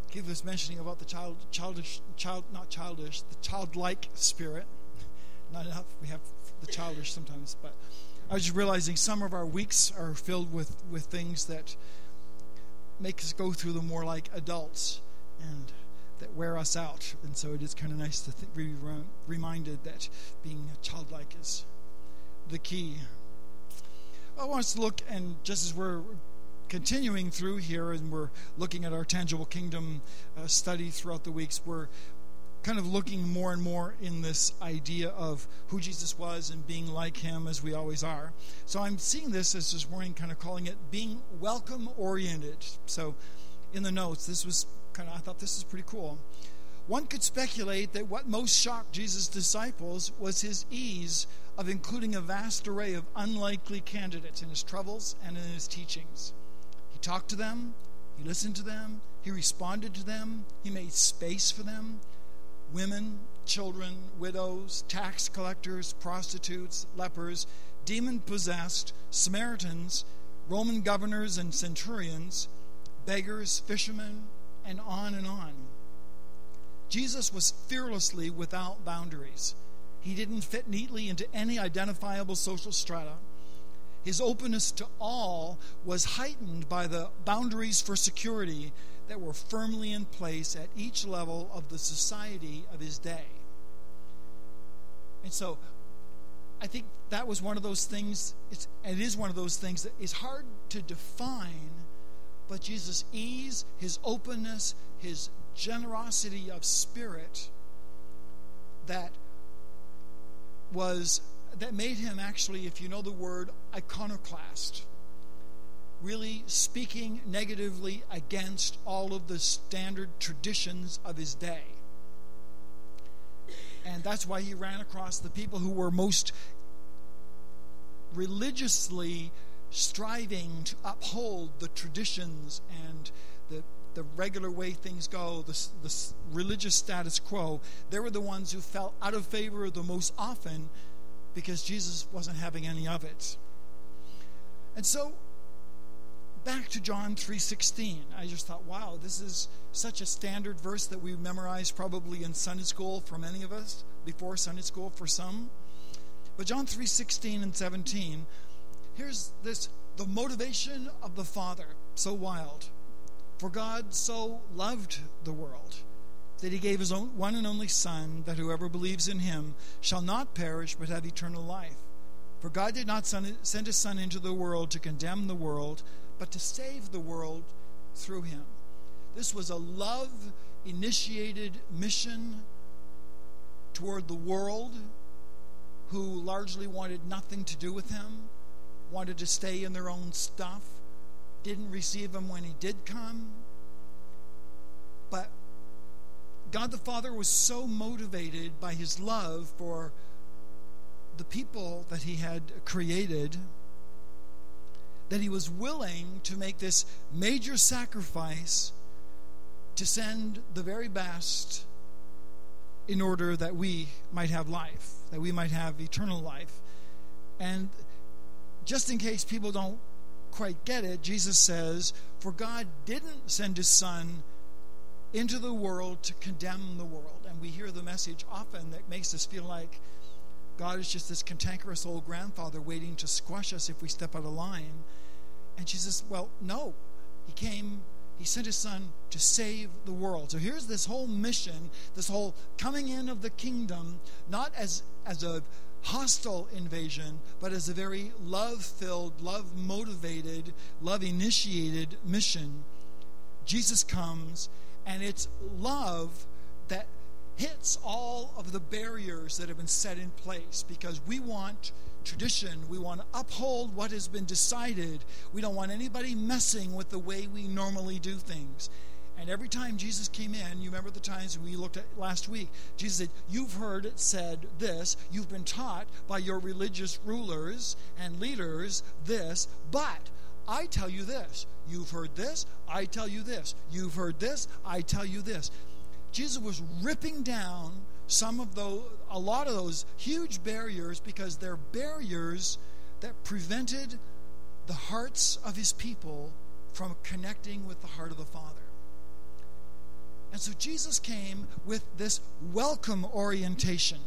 Keith was mentioning about the childlike spirit. Not enough. We have the childish sometimes, but I was just realizing some of our weeks are filled with things that make us go through them more like adults and that wear us out. And so it is kind of nice to be reminded that being childlike is the key. I want us to look, and just as we're continuing through here and we're looking at our tangible kingdom study throughout the weeks, we're kind of looking more and more in this idea of who Jesus was and being like him as we always are. So I'm seeing this as this morning kind of calling it being welcome oriented. So in the notes, this was kind of, I thought this is pretty cool. One could speculate that what most shocked Jesus' disciples was his ease of including a vast array of unlikely candidates in his troubles and in his teachings. He talked to them, he listened to them, he responded to them, he made space for them. Women, children, widows, tax collectors, prostitutes, lepers, demon-possessed, Samaritans, Roman governors and centurions, beggars, fishermen, and on and on. Jesus was fearlessly without boundaries. He didn't fit neatly into any identifiable social strata. His openness to all was heightened by the boundaries for security that were firmly in place at each level of the society of his day. And so I think that was one of those things, it is one of those things that is hard to define, but Jesus' ease, his openness, his generosity of spirit that made him actually, if you know the word, iconoclast. Really speaking negatively against all of the standard traditions of his day. And that's why he ran across the people who were most religiously striving to uphold the traditions and the regular way things go, the religious status quo. They were the ones who fell out of favor the most often because Jesus wasn't having any of it. And so back to John 3:16. I just thought, wow, this is such a standard verse that we memorized probably in Sunday school for many of us, before Sunday school for some. But John 3:16 and 17, here's this, the motivation of the Father, so wild. For God so loved the world that he gave his own one and only Son, that whoever believes in him shall not perish but have eternal life. For God did not send his Son into the world to condemn the world, but to save the world through him. This was a love-initiated mission toward the world who largely wanted nothing to do with him, wanted to stay in their own stuff, didn't receive him when he did come. But God the Father was so motivated by his love for the people that he had created that he was willing to make this major sacrifice to send the very best in order that we might have life, that we might have eternal life. And just in case people don't quite get it, Jesus says, for God didn't send his Son into the world to condemn the world. And we hear the message often that makes us feel like God is just this cantankerous old grandfather waiting to squash us if we step out of line. And Jesus, well, no. He sent his Son to save the world. So here's this whole mission, this whole coming in of the kingdom, not as a hostile invasion, but as a very love-filled, love-motivated, love-initiated mission. Jesus comes, and it's love that hits all of the barriers that have been set in place, because we want tradition. We want to uphold what has been decided. We don't want anybody messing with the way we normally do things. And every time Jesus came in, you remember the times we looked at last week, Jesus said, you've heard it said this, you've been taught by your religious rulers and leaders this, but I tell you this. You've heard this, I tell you this. You've heard this, I tell you this. Jesus was ripping down a lot of those huge barriers, because they're barriers that prevented the hearts of his people from connecting with the heart of the Father. And so Jesus came with this welcome orientation.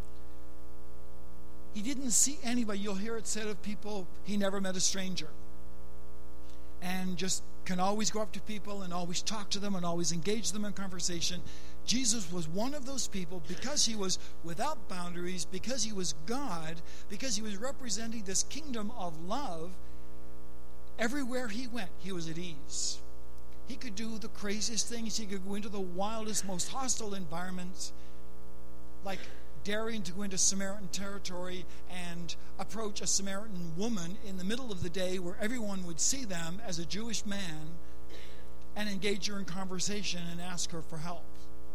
He didn't see anybody. You'll hear it said of people, he never met a stranger. And just can always go up to people and always talk to them and always engage them in conversation. Jesus was one of those people because he was without boundaries, because he was God, because he was representing this kingdom of love. Everywhere he went, he was at ease. He could do the craziest things. He could go into the wildest, most hostile environments, like daring to go into Samaritan territory and approach a Samaritan woman in the middle of the day where everyone would see them as a Jewish man and engage her in conversation and ask her for help.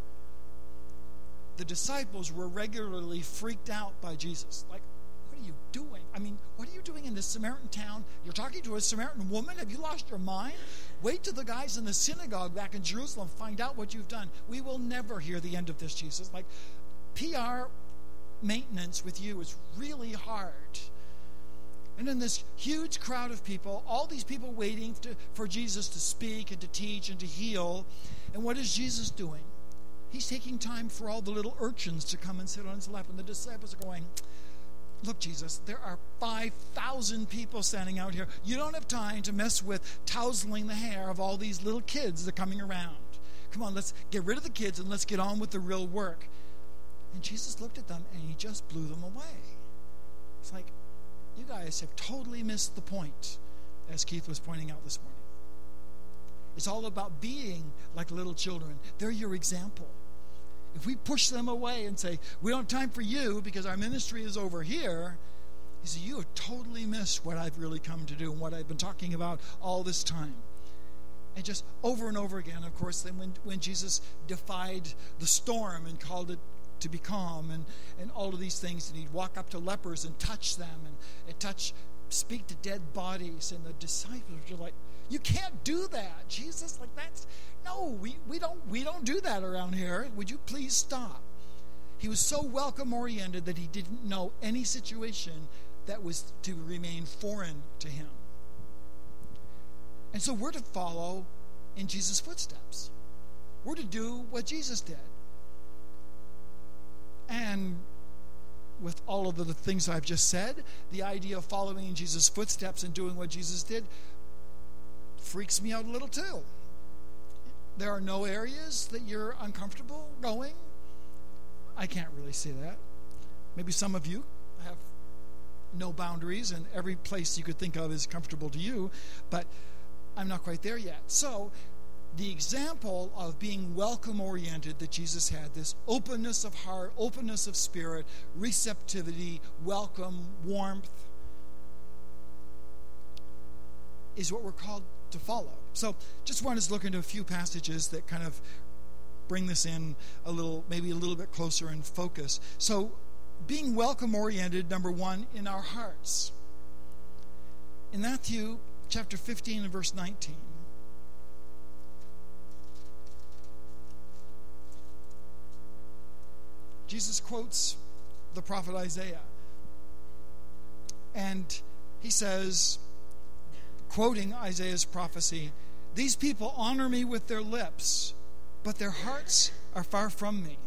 The disciples were regularly freaked out by Jesus. Like, what are you doing? I mean, what are you doing in this Samaritan town? You're talking to a Samaritan woman? Have you lost your mind? Wait till the guys in the synagogue back in Jerusalem find out what you've done. We will never hear the end of this, Jesus. Like, PR maintenance with you is really hard. And in this huge crowd of people, all these people waiting for Jesus to speak and to teach and to heal. And what is Jesus doing? He's taking time for all the little urchins to come and sit on his lap. And the disciples are going, look, Jesus, there are 5,000 people standing out here. You don't have time to mess with tousling the hair of all these little kids that are coming around. Come on, let's get rid of the kids and let's get on with the real work. And Jesus looked at them and he just blew them away. It's like, you guys have totally missed the point, as Keith was pointing out this morning. It's all about being like little children. They're your example. If we push them away and say, we don't have time for you because our ministry is over here, he said, you have totally missed what I've really come to do and what I've been talking about all this time. And just over and over again, of course, then when Jesus defied the storm and called it to be calm and all of these things, and he'd walk up to lepers and touch them and speak to dead bodies, and the disciples were like, you can't do that, Jesus. Like, that's no, we don't do that around here. Would you please stop? He was so welcome oriented that he didn't know any situation that was to remain foreign to him. And so we're to follow in Jesus' footsteps. We're to do what Jesus did. And with all of the things I've just said, the idea of following in Jesus' footsteps and doing what Jesus did freaks me out a little too. There are no areas that you're uncomfortable going. I can't really see that. Maybe some of you have no boundaries and every place you could think of is comfortable to you, but I'm not quite there yet. So the example of being welcome-oriented that Jesus had, this openness of heart, openness of spirit, receptivity, welcome, warmth, is what we're called to follow. So just want us to look into a few passages that kind of bring this in a little, maybe a little bit closer in focus. So being welcome-oriented, number one, in our hearts. In Matthew chapter 15 and verse 19, Jesus quotes the prophet Isaiah. And he says, quoting Isaiah's prophecy, these people honor me with their lips, but their hearts are far from me.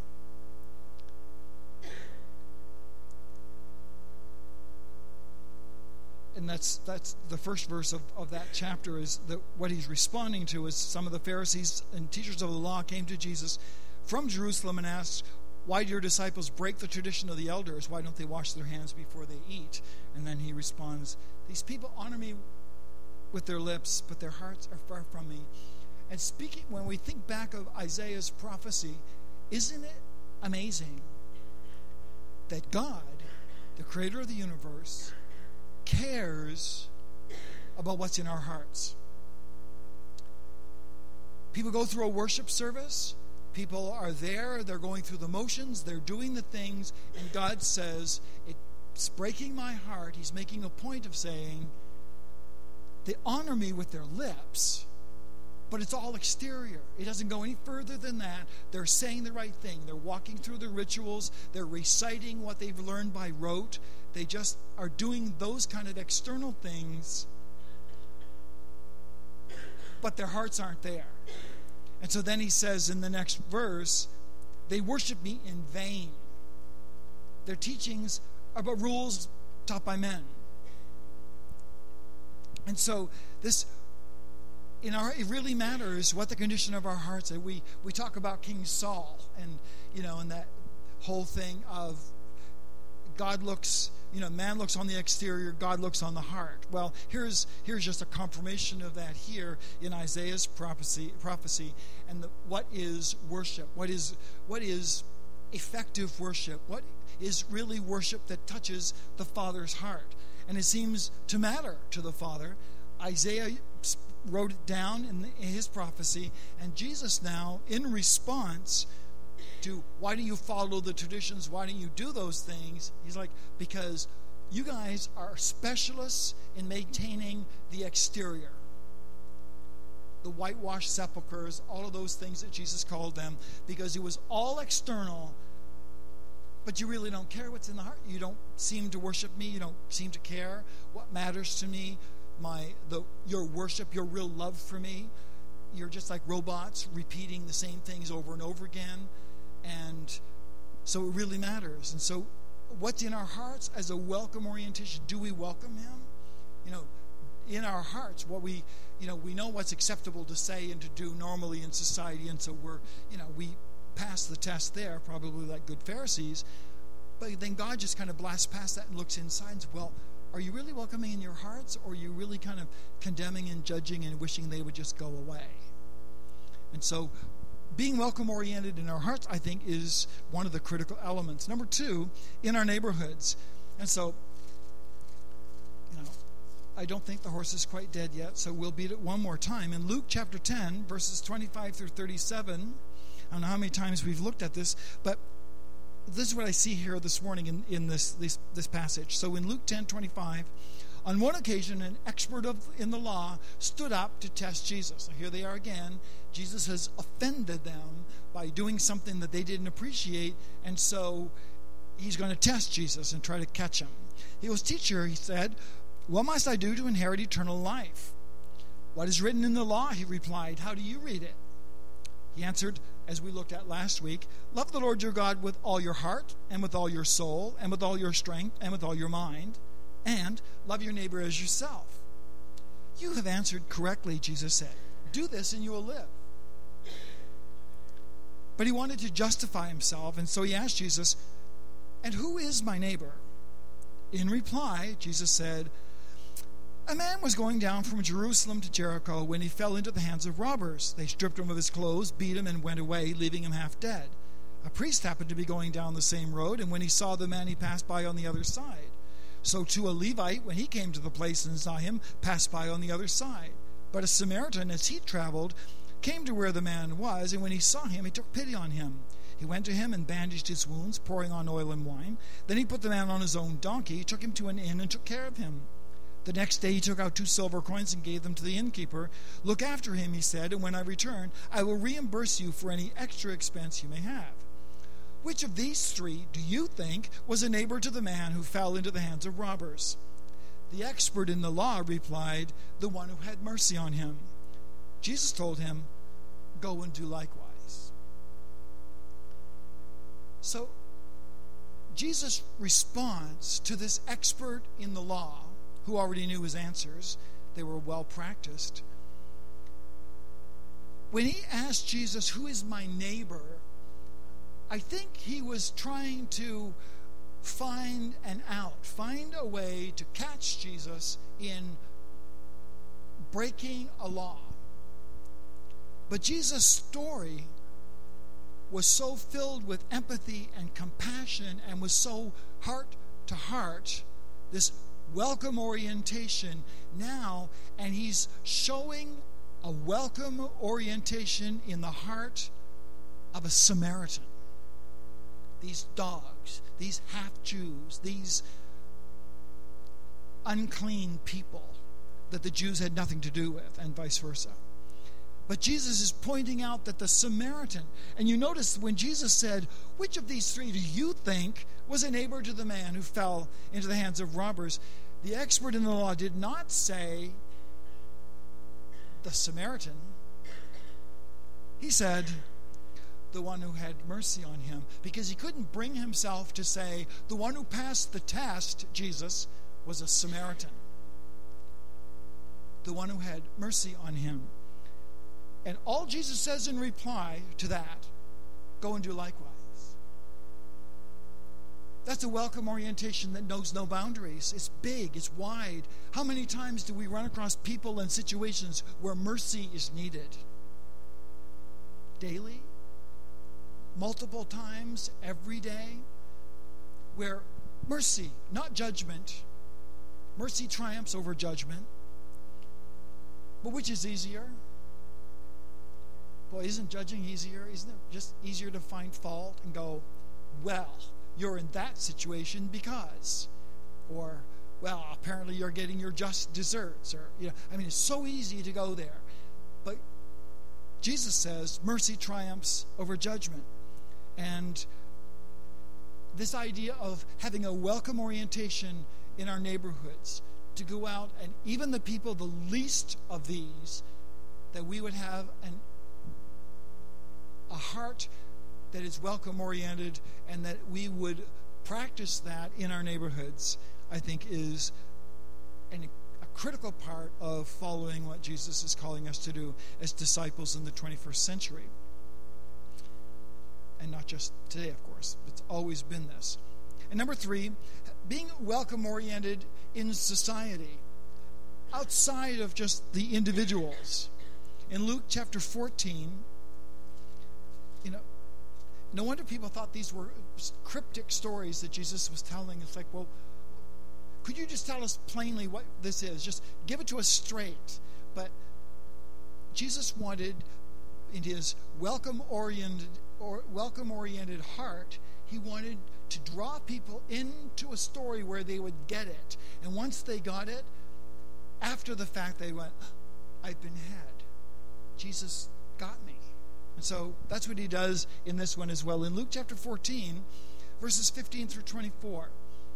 And that's the first verse of that chapter, is that what he's responding to is some of the Pharisees and teachers of the law came to Jesus from Jerusalem and asked, why do your disciples break the tradition of the elders? Why don't they wash their hands before they eat? And then he responds, these people honor me with their lips, but their hearts are far from me. And speaking, when we think back of Isaiah's prophecy, isn't it amazing that God, the creator of the universe, cares about what's in our hearts? People go through a worship service. People are there, they're going through the motions, they're doing the things, and God says, it's breaking my heart. He's making a point of saying, they honor me with their lips, but it's all exterior. It doesn't go any further than that. They're saying the right thing. They're walking through the rituals. They're reciting what they've learned by rote. They just are doing those kind of external things, but their hearts aren't there. And so then he says in the next verse, they worship me in vain. Their teachings are but rules taught by men. And so this, it really matters what the condition of our hearts are. We talk about King Saul and, and that whole thing of God looks, man looks on the exterior, God looks on the heart. Well, here's just a confirmation of that here in Isaiah's prophecy, and what is worship? What is effective worship? What is really worship that touches the Father's heart? And it seems to matter to the Father. Isaiah wrote it down in his prophecy, and Jesus now, in response to why don't you follow the traditions, why don't you do those things, he's like, because you guys are specialists in maintaining the exterior, the whitewashed sepulchres, all of those things that Jesus called them, because it was all external, but you really don't care what's in the heart. You don't seem to worship me. You don't seem to care what matters to me, your worship, your real love for me. You're just like robots repeating the same things over and over again. And so it really matters. And so what's in our hearts as a welcome orientation? Do we welcome him? In our hearts, what we know what's acceptable to say and to do normally in society. And so we pass the test there, probably like good Pharisees. But then God just kind of blasts past that and looks inside and says, well, are you really welcoming in your hearts, or are you really kind of condemning and judging and wishing they would just go away? And so being welcome-oriented in our hearts, I think, is one of the critical elements. Number two, in our neighborhoods. And so, I don't think the horse is quite dead yet, so we'll beat it one more time. In Luke chapter 10, verses 25 through 37, I don't know how many times we've looked at this, but this is what I see here this morning in this passage. So in Luke 10:25, on one occasion, an expert in the law stood up to test Jesus. So here they are again. Jesus has offended them by doing something that they didn't appreciate, and so he's going to test Jesus and try to catch him. He was, "Teacher," he said, "what must I do to inherit eternal life?" "What is written in the law?" he replied. "How do you read it?" He answered, as we looked at last week, "Love the Lord your God with all your heart, and with all your soul, and with all your strength, and with all your mind, and love your neighbor as yourself." "You have answered correctly," Jesus said. "Do this and you will live." But he wanted to justify himself, and so he asked Jesus, "And who is my neighbor?" In reply, Jesus said, "A man was going down from Jerusalem to Jericho when he fell into the hands of robbers. They stripped him of his clothes, beat him, and went away, leaving him half dead. A priest happened to be going down the same road, and when he saw the man, he passed by on the other side. So too a Levite, when he came to the place and saw him, passed by on the other side. But a Samaritan, as he traveled, came to where the man was, and when he saw him, he took pity on him. He went to him and bandaged his wounds, pouring on oil and wine. Then he put the man on his own donkey, took him to an inn, and took care of him. The next day he took out 2 silver coins and gave them to the innkeeper. 'Look after him,' he said, 'and when I return, I will reimburse you for any extra expense you may have.' Which of these 3 do you think was a neighbor to the man who fell into the hands of robbers?" The expert in the law replied, "The one who had mercy on him." Jesus told him, "Go and do likewise." So Jesus' response to this expert in the law, who already knew his answers, they were well practiced. When he asked Jesus, "Who is my neighbor?" I think he was trying to find a way to catch Jesus in breaking a law. But Jesus' story was so filled with empathy and compassion and was so heart to heart, this welcome orientation now, and he's showing a welcome orientation in the heart of a Samaritan. These dogs, these half-Jews, these unclean people that the Jews had nothing to do with, and vice versa. But Jesus is pointing out that the Samaritan, and you notice when Jesus said, "Which of these 3 do you think was a neighbor to the man who fell into the hands of robbers?" The expert in the law did not say the Samaritan. He said, the one who had mercy on him, because he couldn't bring himself to say the one who passed the test, Jesus, was a Samaritan. The one who had mercy on him. And all Jesus says in reply to that, go and do likewise. That's a welcome orientation that knows no boundaries. It's big, it's wide. How many times do we run across people and situations where mercy is needed? Daily? Multiple times every day, where mercy, not judgment, mercy triumphs over judgment. But which is easier? Boy, isn't judging easier? Isn't it just easier to find fault and go, well, you're in that situation because, or, well, apparently you're getting your just desserts, or, it's so easy to go there. But Jesus says mercy triumphs over judgment. And this idea of having a welcome orientation in our neighborhoods, to go out and even the people, the least of these, that we would have a heart that is welcome oriented, and that we would practice that in our neighborhoods, I think is a critical part of following what Jesus is calling us to do as disciples in the 21st century. And not just today, of course. It's always been this. And number 3, being welcome-oriented in society, outside of just the individuals. In Luke chapter 14, no wonder people thought these were cryptic stories that Jesus was telling. It's like, well, could you just tell us plainly what this is? Just give it to us straight. But Jesus wanted, in his welcome-oriented heart, he wanted to draw people into a story where they would get it. And once they got it, after the fact they went, I've been had. Jesus got me. And so that's what he does in this one as well. In Luke chapter 14, verses 15 through 24,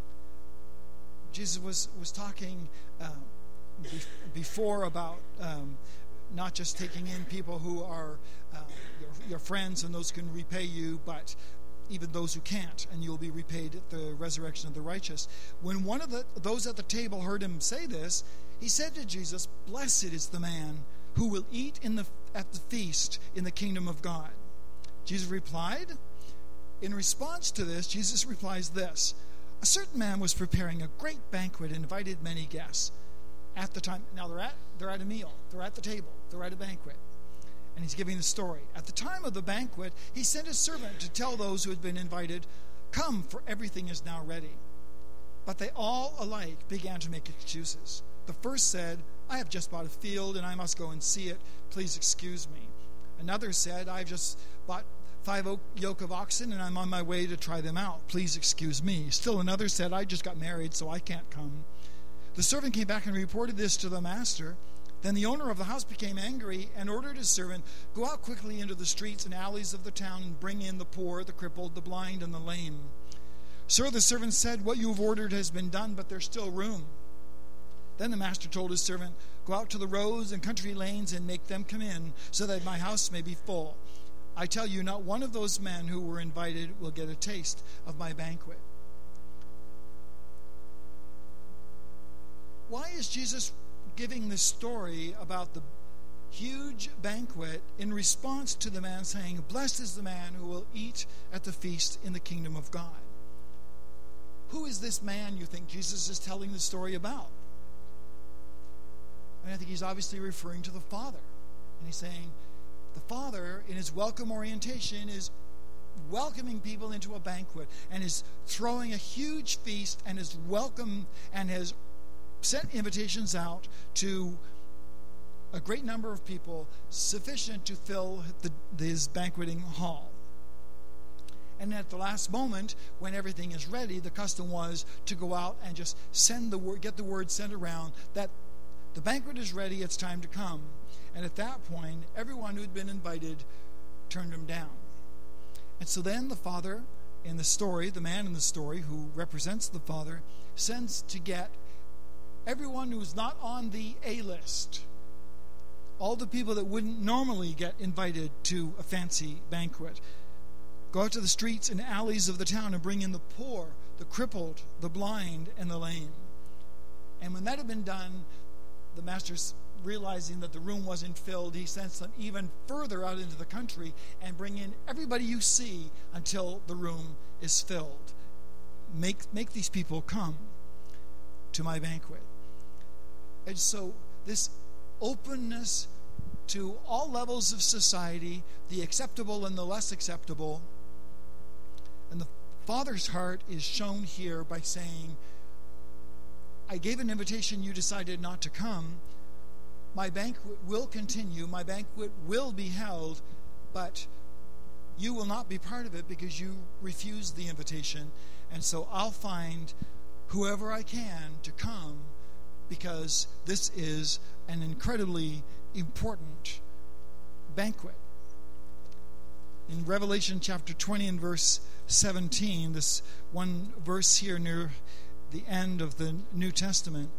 Jesus was talking before about not just taking in people who are your friends and those who can repay you, but even those who can't, and you'll be repaid at the resurrection of the righteous. When one of those at the table heard him say this, he said to Jesus, "Blessed is the man who will eat at the feast in the kingdom of God." Jesus replied, in response to this, Jesus replies this: "A certain man was preparing a great banquet and invited many guests. At the time," now they're at a meal, they're at the table, they're at a banquet. And he's giving the story. "At the time of the banquet, he sent his servant to tell those who had been invited, 'Come, for everything is now ready.' But they all alike began to make excuses. The first said, 'I have just bought a field and I must go and see it. Please excuse me.' Another said, 'I've just bought 5 yoke of oxen and I'm on my way to try them out. Please excuse me.' Still another said, 'I just got married, so I can't come.' The servant came back and reported this to the master. Then the owner of the house became angry and ordered his servant, 'Go out quickly into the streets and alleys of the town and bring in the poor, the crippled, the blind, and the lame.' 'Sir,' the servant said, 'what you have ordered has been done, but there's still room.' Then the master told his servant, 'Go out to the roads and country lanes and make them come in, so that my house may be full. I tell you, not one of those men who were invited will get a taste of my banquet.'" Why is Jesus giving this story about the huge banquet in response to the man saying, "Blessed is the man who will eat at the feast in the kingdom of God"? Who is this man you think Jesus is telling the story about? And I think he's obviously referring to the Father. And he's saying the Father, in his welcome orientation, is welcoming people into a banquet and is throwing a huge feast and is welcome and has sent invitations out to a great number of people, sufficient to fill his banqueting hall. And at the last moment, when everything is ready, the custom was to go out and just get the word sent around that the banquet is ready, it's time to come. And at that point, everyone who had been invited turned him down. And so then the Father in the story, the man in the story who represents the Father, sends to get everyone who's not on the A list, all the people that wouldn't normally get invited to a fancy banquet. Go out to the streets and alleys of the town and bring in the poor, the crippled, the blind, and the lame. And when that had been done, the master's realizing that the room wasn't filled, he sent them even further out into the country and bring in everybody you see until the room is filled. Make these people come to my banquet. And so this openness to all levels of society, the acceptable and the less acceptable, and the Father's heart is shown here by saying, I gave an invitation, you decided not to come. My banquet will continue, my banquet will be held, but you will not be part of it because you refused the invitation. And so I'll find whoever I can to come, because this is an incredibly important banquet. In Revelation chapter 20 and verse 17, this one verse here near the end of the New Testament,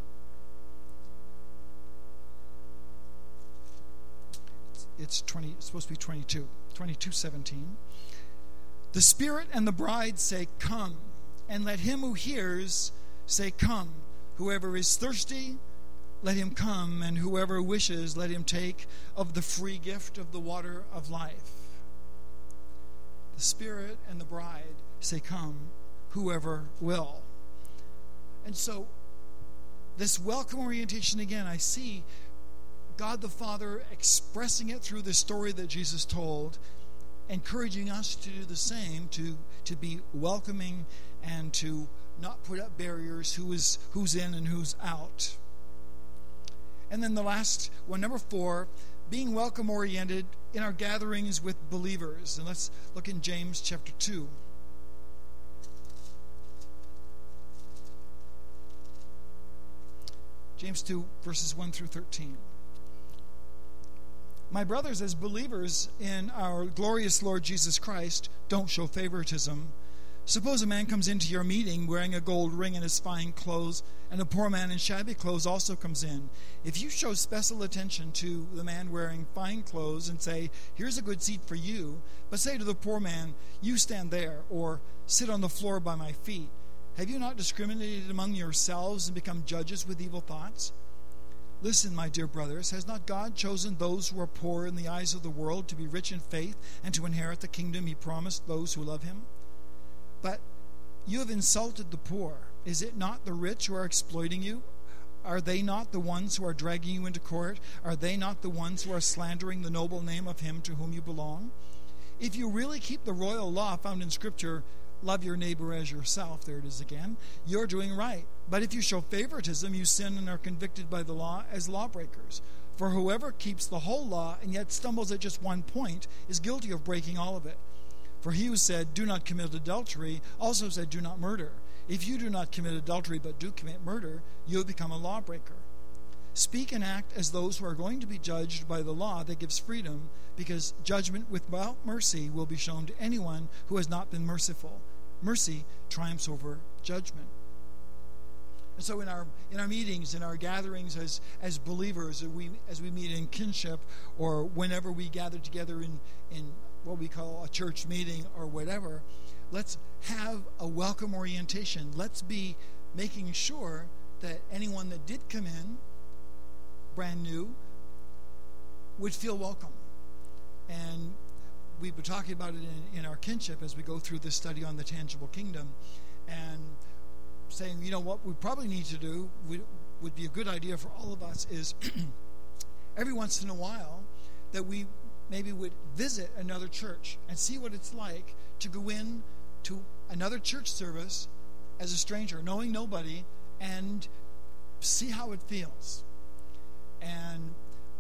it's supposed to be 22:17. The Spirit and the bride say, come, and let him who hears say, come. Whoever is thirsty, let him come, and whoever wishes, let him take of the free gift of the water of life. The Spirit and the bride say, come, whoever will. And so, this welcome orientation, again, I see God the Father expressing it through the story that Jesus told, encouraging us to do the same, to be welcoming and to not put up barriers, who's in and who's out. And then the last one, number 4, being welcome oriented in our gatherings with believers. And let's look in James chapter 2. James 2, verses 1 through 13. My brothers, as believers in our glorious Lord Jesus Christ, don't show favoritism. Suppose a man comes into your meeting wearing a gold ring in his fine clothes, and a poor man in shabby clothes also comes in. If you show special attention to the man wearing fine clothes and say, here's a good seat for you, but say to the poor man, you stand there, or sit on the floor by my feet, have you not discriminated among yourselves and become judges with evil thoughts? Listen, my dear brothers, has not God chosen those who are poor in the eyes of the world to be rich in faith and to inherit the kingdom he promised those who love him? But you have insulted the poor. Is it not the rich who are exploiting you? Are they not the ones who are dragging you into court? Are they not the ones who are slandering the noble name of him to whom you belong? If you really keep the royal law found in Scripture, love your neighbor as yourself, there it is again, you're doing right. But if you show favoritism, you sin and are convicted by the law as lawbreakers. For whoever keeps the whole law and yet stumbles at just one point is guilty of breaking all of it. For he who said, do not commit adultery, also said, do not murder. If you do not commit adultery but do commit murder, you have become a lawbreaker. Speak and act as those who are going to be judged by the law that gives freedom, because judgment without mercy will be shown to anyone who has not been merciful. Mercy triumphs over judgment. And so in our meetings, in our gatherings as believers, as we meet in kinship, or whenever we gather together in what we call a church meeting or whatever, let's have a welcome orientation. Let's be making sure that anyone that did come in brand new would feel welcome. And we've been talking about it in our kinship as we go through this study on the tangible kingdom, and saying, you know, what we probably need to do would be a good idea for all of us is every once in a while that we maybe would visit another church and see what it's like to go in to another church service as a stranger, knowing nobody, and see how it feels. And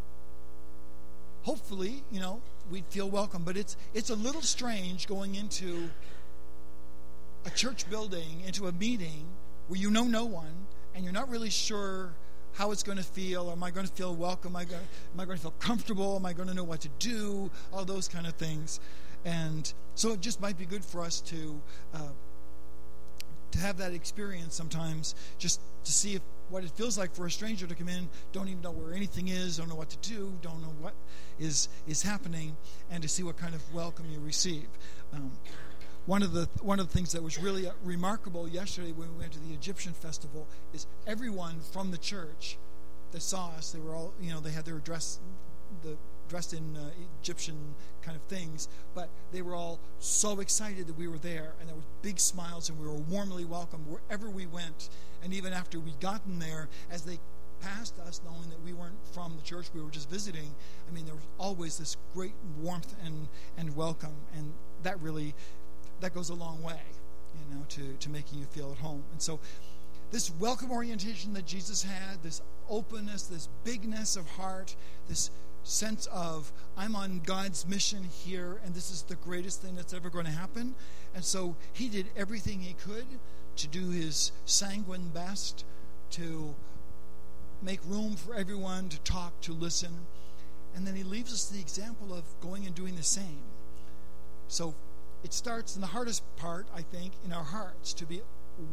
hopefully, you know, we'd feel welcome. But it's a little strange going into a church building, into a meeting where you know no one and you're not really sure how it's going to feel. Am I going to feel welcome? Am I going to feel comfortable? Am I going to know what to do? All those kind of things. And so it just might be good for us to have that experience sometimes, just to see what it feels like for a stranger to come in, don't even know where anything is, don't know what to do, don't know what is happening, and to see what kind of welcome you receive. One of the things that was really remarkable yesterday when we went to the Egyptian festival is everyone from the church that saw us, they were all, they had their dressed in Egyptian kind of things, but they were all so excited that we were there, and there was big smiles, and we were warmly welcomed wherever we went. And even after we'd gotten there, as they passed us, knowing that we weren't from the church, we were just visiting, there was always this great warmth and welcome, and that goes a long way, to making you feel at home. And so this welcome orientation that Jesus had, this openness, this bigness of heart, this sense of, I'm on God's mission here, and this is the greatest thing that's ever going to happen. And so he did everything he could to do his sanguine best to make room for everyone to talk, to listen. And then he leaves us the example of going and doing the same. So it starts in the hardest part, I think, in our hearts, to be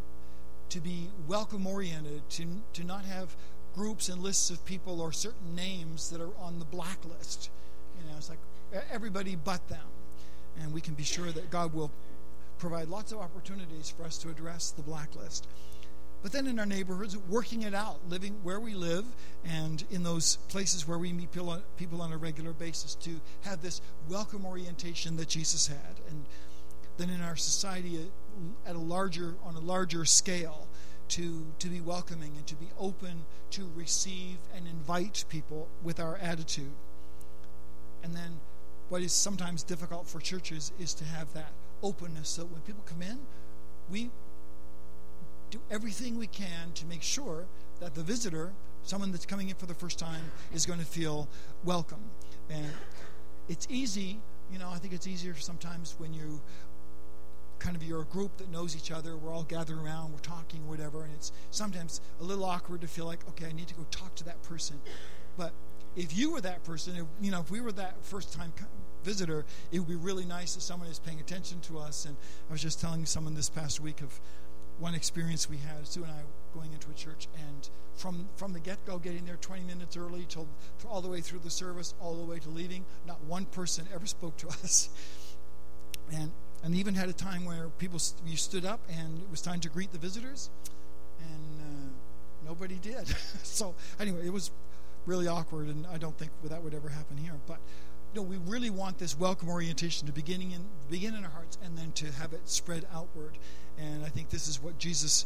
welcome oriented, to not have groups and lists of people or certain names that are on the blacklist. It's like everybody but them. And we can be sure that God will provide lots of opportunities for us to address the blacklist. But then in our neighborhoods, working it out, living where we live, and in those places where we meet people on a regular basis, to have this welcome orientation that Jesus had. And then in our society on a larger scale, to be welcoming and to be open to receive and invite people with our attitude. And then what is sometimes difficult for churches is to have that openness, so when people come in, we do everything we can to make sure that the visitor, someone that's coming in for the first time, is going to feel welcome. And it's easy, I think it's easier sometimes when you're a group that knows each other, we're all gathered around, we're talking, whatever, and it's sometimes a little awkward to feel like, okay, I need to go talk to that person. But if you were that person, if we were that first-time visitor, it would be really nice that someone is paying attention to us. And I was just telling someone this past week of one experience we had, Sue and I going into a church, and from the get-go, getting there 20 minutes early till all the way through the service, all the way to leaving, not one person ever spoke to us. And even had a time where you stood up and it was time to greet the visitors, and nobody did. So anyway, it was really awkward, and I don't think that would ever happen here. But we really want this welcome orientation to begin in our hearts, and then to have it spread outward. And I think this is what Jesus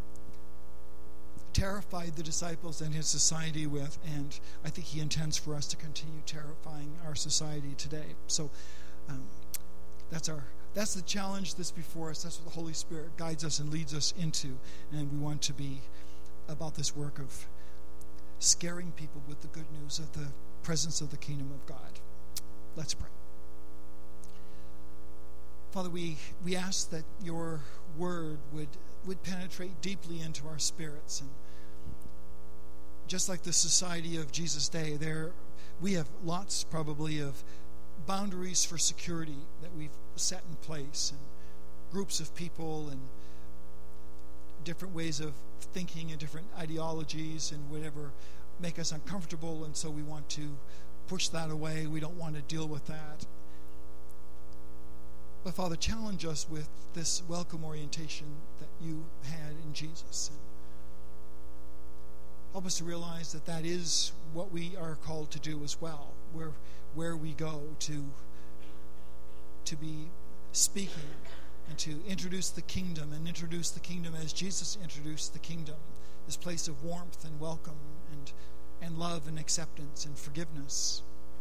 terrified the disciples and his society with, and I think he intends for us to continue terrifying our society today. So that's the challenge that's before us. That's what the Holy Spirit guides us and leads us into. And we want to be about this work of scaring people with the good news of the presence of the kingdom of God. Let's pray. Father, we ask that your word would penetrate deeply into our spirits. And just like the society of Jesus' day, we have lots probably of boundaries for security that we've set in place, and groups of people and different ways of thinking and different ideologies and whatever make us uncomfortable, and so we want to push that away. We don't want to deal with that. But Father, challenge us with this welcome orientation that you had in Jesus. And help us to realize that is what we are called to do as well, where we go to be speaking and to introduce the kingdom, and introduce the kingdom as Jesus introduced the kingdom, this place of warmth and welcome and love and acceptance and forgiveness.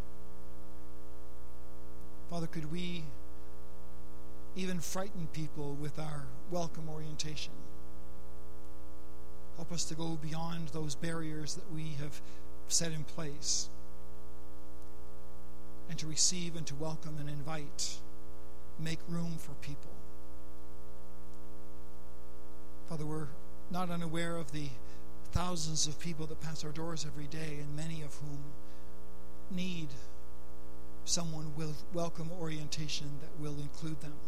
Father, could we even frighten people with our welcome orientation? Help us to go beyond those barriers that we have set in place, and to receive and to welcome and invite, make room for people. Father, we're not unaware of the thousands of people that pass our doors every day, and many of whom need someone with welcome orientation that will include them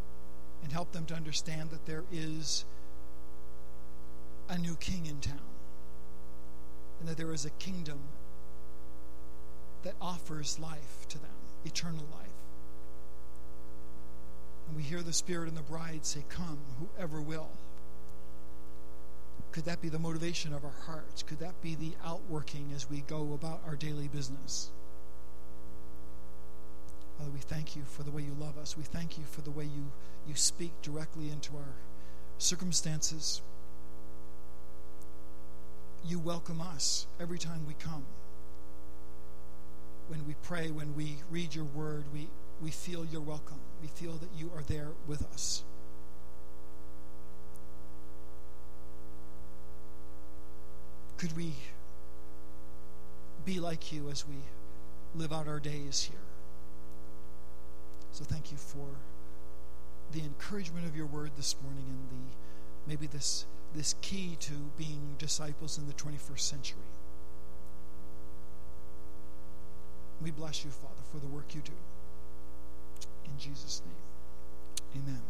and help them to understand that there is a new king in town, and that there is a kingdom that offers life to them, eternal life. And we hear the Spirit and the bride say, "Come, whoever will." Could that be the motivation of our hearts? Could that be the outworking as we go about our daily business? Father, we thank you for the way you love us. We thank you for the way you speak directly into our circumstances. You welcome us every time we come. When we pray, when we read your word, we feel your welcome. We feel that you are there with us. Could we be like you as we live out our days here? So thank you for the encouragement of your word this morning and maybe this key to being disciples in the 21st century. We bless you, Father, for the work you do. In Jesus' name, amen.